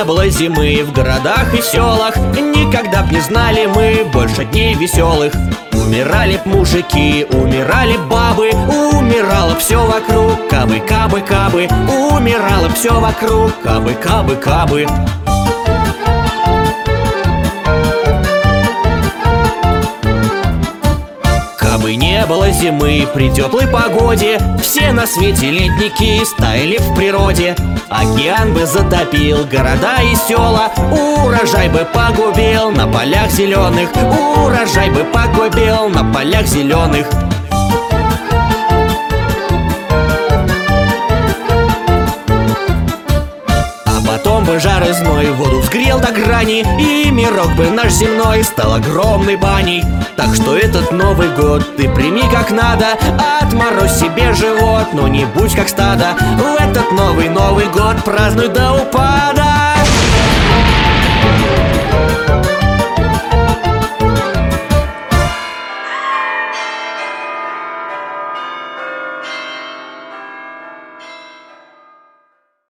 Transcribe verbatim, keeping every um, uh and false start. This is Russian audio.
было зимы в городах и селах, никогда б не знали мы больше дней веселых. Умирали б мужики, умирали бабы, умирало все вокруг, кабы, кабы, кабы. Умирало все вокруг, кабы, кабы, кабы. Кабы не было зимы при теплой погоде, все на свете ледники стаяли в природе. Океан бы затопил города и села, урожай бы погубил на полях зеленых, урожай бы погубил на полях зеленых. Потом бы жар и зной воду взгрел до грани, и мирок бы наш земной стал огромной баней. Так что этот Новый год ты прими как надо, отморозь себе живот, но не будь как стадо. В этот новый Новый год празднуй до упада.